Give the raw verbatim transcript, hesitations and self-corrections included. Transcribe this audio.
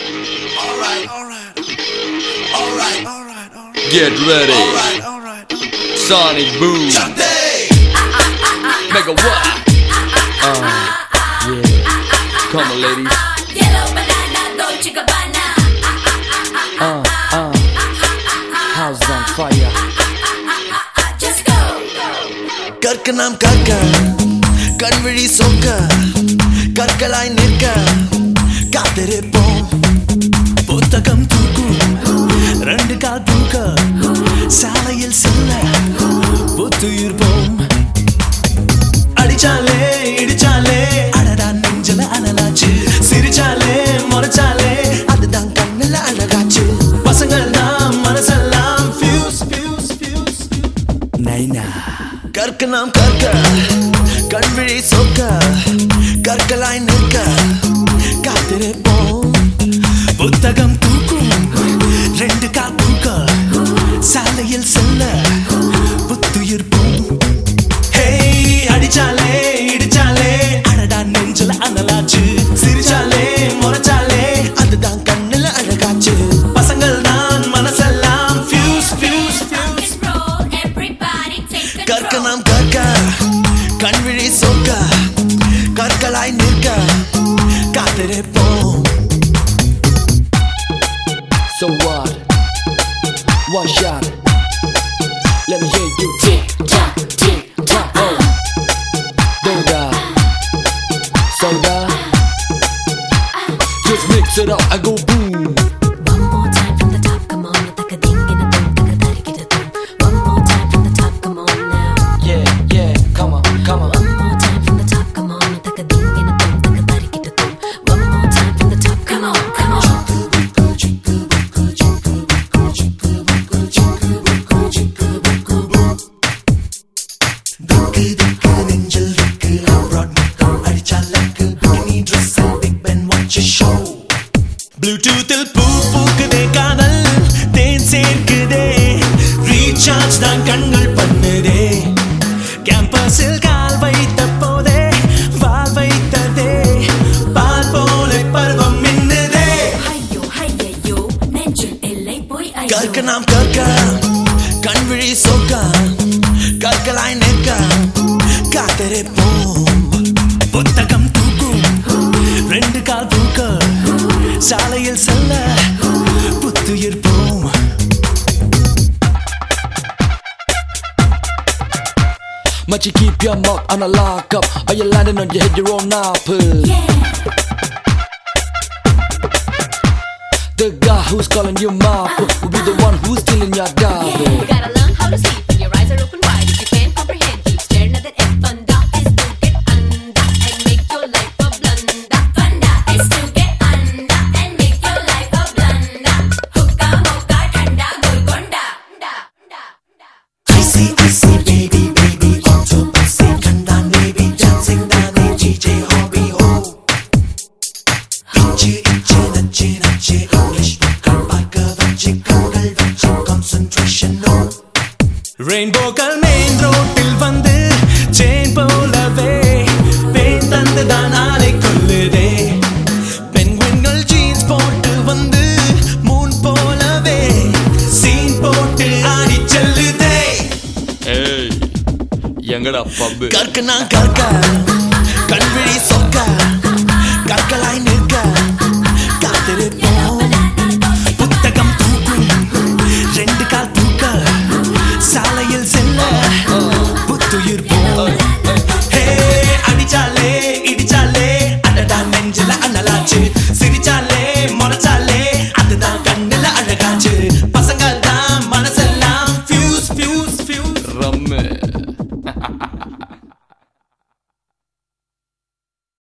Alright, alright, alright, alright, alright. Get ready. Alright, alright. Sonic Boom. Make a what? Uh, yeah. Come on, ladies. Yellow banana, Dolce Gabbana. Uh, uh. House on fire. Just go. கற்கனாம் கற்க கண்விழி சொக்க கற்களாய் நிற்க காத்திருப்போம். புத்தகம் தூக்கும் ரெண்டு கால் தூக்க சாலையில் செல்ல புத்துயிர்ப்போம். அடிச்சாலே இடிச்சாலே அடடா நெஞ்சல அனலாச்சு. சிரிச்சாலே முறைச்சாலே அதுதான் கண்ணுல அழகாச்சு. பசங்கள் தான் மனசெல்லாம் ஃபியூஸ் ஃபியூஸ் ஃபியூஸ் நைனா. கற்க நாம் கற்க கண்விழி சொக்க கற்களாய் நிற்க காத்திருப்போம். புத்தகம் தூக்கும் ரெண்டு கால் தூக்க சாலையில் செல்ல புத்துயிர்ப்போம். ஹே அடிச்சாலே இடிச்சாலே அடடா நெஞ்சல அனலாச்சு. சிரிச்சாலே முறைச்சாலே அதுதான் கண்ணுல அழகாச்சு. பசங்கள் தான் மனசெல்லாம் ஃபியூஸ் ஃபியூஸ் ஃபியூஸ். கற்க நாம் கற்க கண்விழி சொக்க கற்களாய் நிற்க காத்திருப்போம். So what? One shot. Let me hear you tick tock, tick tock. Oh, Doda, soda. Just mix it up. I go boom. One more time from the top, come on. Take a ding in a dum, take a daddy get a dum. One more time from the top, come on now. Yeah, yeah. Come on, come on. One more time from the top, come on. Take a ding in a dum, take a daddy get a dum. One more time from the top, come on, come on. திக்கு திக்கு நெஞ்சில் திக்கு abroad முத்தம் அடிச்சாலக்கு bikini dress and big Ben watch a show. Bluetoothil பூ பூக்குதே காதல் தேன் சேர்க்குதே recharge தான் கண்கள் பண்ணுதே. கேம்பஸில் கால் வைத்த போதே வால் வைத்ததே பால் போல பருவம் மின்னுதே. ஐயோ ஐயோ நெஞ்சில் எல்லை போய் ஐயோ. கற்க நாம் கற்க கண்விழி சொக்க கற்களாய் நிற்க காத்திருப்போம். புத்தகம் தூக்கும் ரெண்டு கால் தூக்க சாலையில் செல்ல புத்துயிர்ப்போம். Must you keep your mouth on a lock up, or you landing on your head your own apple? Yeah. The guy who's calling you Marco will be the one who's stealing your dog. You gotta learn how to sleep when your eyes are open wide. If you can't comprehend, keep staring at that F. Funda is to get under and make your life a blunder. Funda is to get under and make your life a blunder. Hookah, mocha, tanda, golconda. I see, I see, baby, baby, auto bussy, kanda baby, dancing dane, D J hobby ho. Inchi, inchi, nachi, nachi, English, bakal parka vachi, kangal vachi, concentration no. ரெயின்போக்கள் main ரோட்டில் வந்து chain போலவே pain தந்து தான் ஆளை கொல்லுதே. பெண்குயின்கள் jeans போட்டு வந்து Moon போலவே சீன் போட்டு ஆடி செல்லுதே. Hey, எங்கடா பப்? கற்க நான் கற்க கண்விழி சொக்க கற்களாய் நிற்க காத்திருப்போம். புத்தகம் தூக்கும் ரெண்டு கால் தூக்க சாலையில் செல்ல புத்துயிர்ப்போம்.